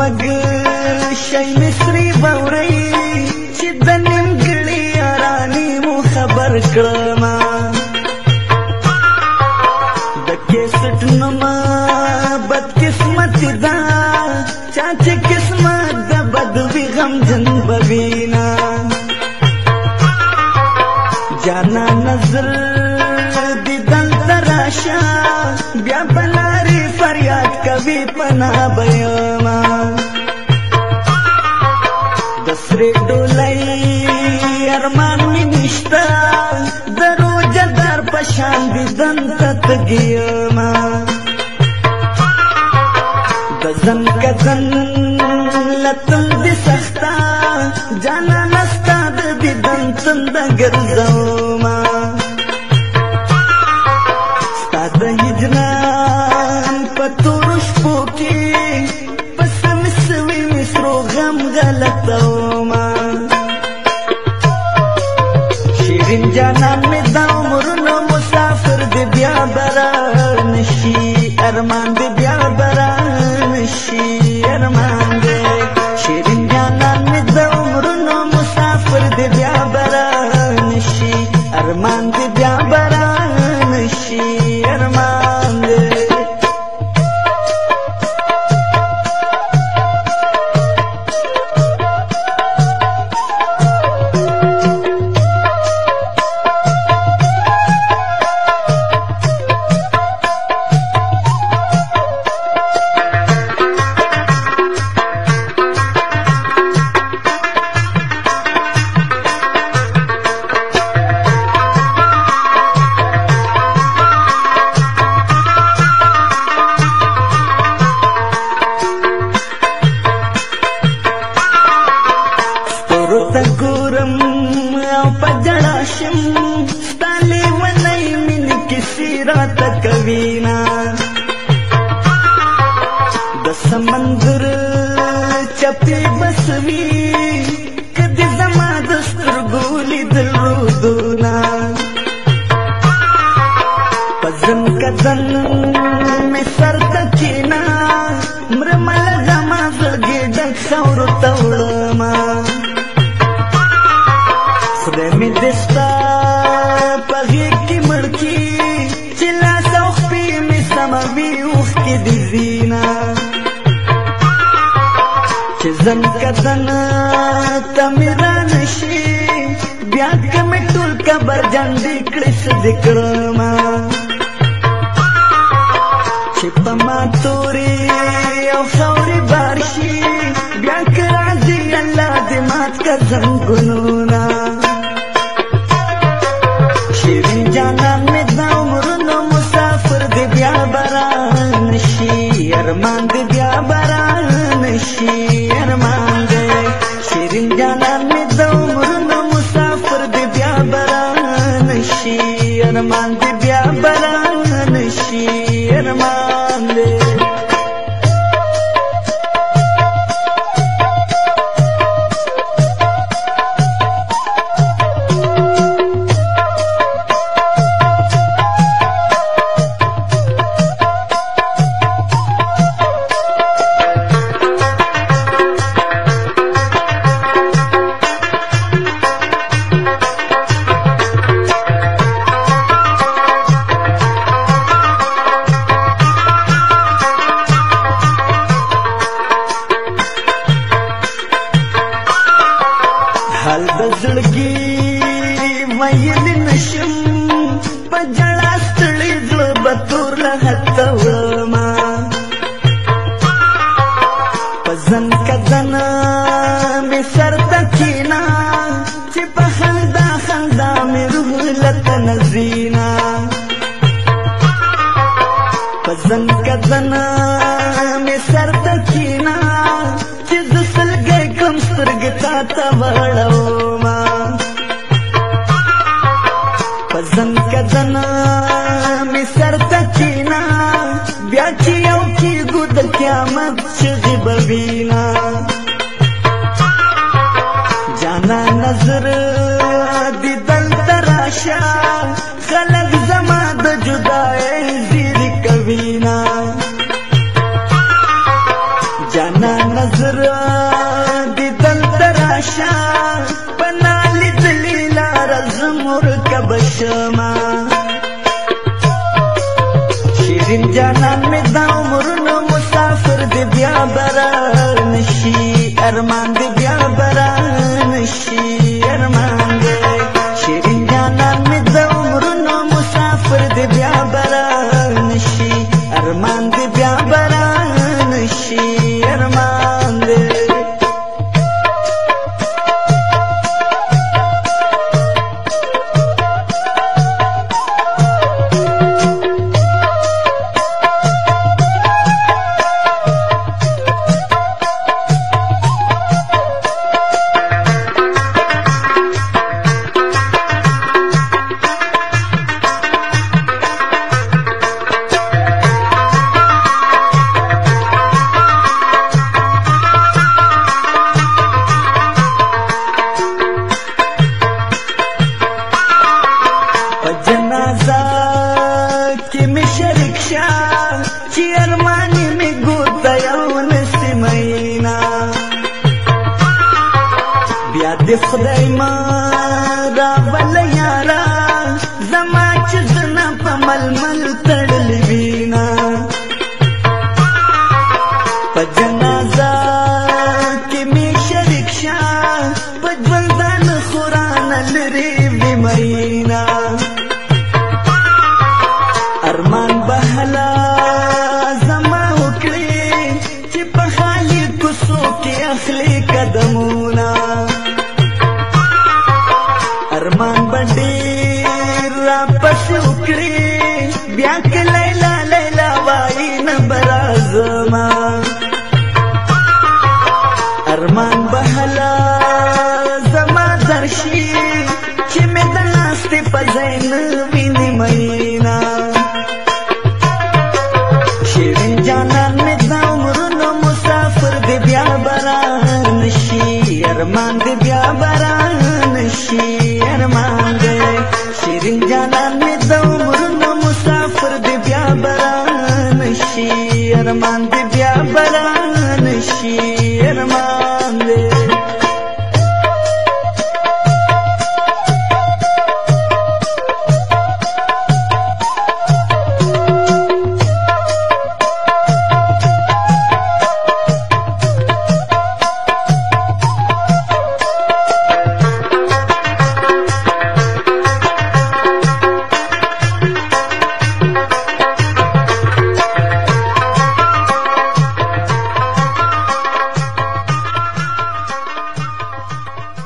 غوږ شي مصري بوري چې د نیمګړي یارانې مو خبر کړمه د کیسټ نومه بدقسمتي ده چا چې قسمت د بد وي غمجن به وینه جانا نظر دی دلته راشه بیا به لارې فریاد کوي پناه به یمه د سرې ډولۍ ارمان مې نشته د روجه دار په شان دیدن ته تږي یمه د زن که زن لتل دې سخته جانانه ستا د دیدن تنده ګرځومه ستا د هجران په تورو شپو کې په سمې سوي مې سرو غم غلطومه شیرین جانان مې دا عمرونه مسافر دې بیا به رانشي ارمان دې بیا به رانشي ارمان دې شیرین جانان مې دا عمرونه مسافر دې بیا به رانشي ارمان دې بیا به رانشي ارمان دې ته ګورم او په جړا شم ستا لیونۍ مینې کیسې راته کوینه د سمندر چپې بس وي که دې زما د سترګو لیدل رودونه په زن که زن مې سر ته کښېنه مرمله زما زړګې ډک خاورو ته وړمه خدای مې دې ستا په غېږ کې مړ کړي چې لاس او خپې مې سموي اوښکې دې ځینه چې زن که زن ته مې رانه شي بیا که مې ټول قبر جنډې کړې څه دې کړمه چې په ما تورې او خاورې بار شي بیا که راځي الله دې مات که زنګونونه شیرین جانان مې دا عمرونه مسافر دې بیا به رانشي ارمان دې بیا به رانشي ارمان دې شیرین جانان مې دا عمرونه مسافر دې بیا به رانشي ارمان دې بیا به رانشي ارمان دې حال د زړګي ویلی نشم په ژړا ستړی زړه به تور له حته وړمه په زن که زن مې سر ته کښېنه چې په خندا خندا مې روح له تنه ځینه په زن که زن مې سر ته کښېنه چې زه سلګی کړم سترګې تا ته وړومه په زن که زن مې سر ته کښېنه بیا چې یو کېږو د قیامت چغې به وینه جانا نظر دې دلته راشه خلک زما د جدایۍ زیري کوینه جانا نظر شیرین جانان می دا عمرونو مسافر دی بیا بران شي ارمان دی بیا بران شي ارمان دی شیرین جانان می دا عمرونو مسافر دی بیا بران شي ارمان دی بیا بران شي ارمان دی جنازه کې می شریک شه چې ارمانې می ګوته یو نسي مینا بیا دې خدای ما راوله یاره زما چې زړه په ململ تړلې وینا په جنازه کې می شریک شه په ژوندان خورانه لرې وي مینا ارمان بهلا زما وکړي چې په خالي کوڅو کې اخلي قدمونه ارمان بډیر را پسې وکړي بیا که لیلا لیلا وایي نه برازما ارمان بهلا زما درشي چې مې د ناستې په ځای نه ویني مینا شیرین جانان می دا عمرونو مسافر دی بیا بران شي ارمان دی بیا بران شي ارمان دی شیرین جانان می دا عمرونو مسافر دی بیا بران شي ارمان دی بیا بران شي ارمان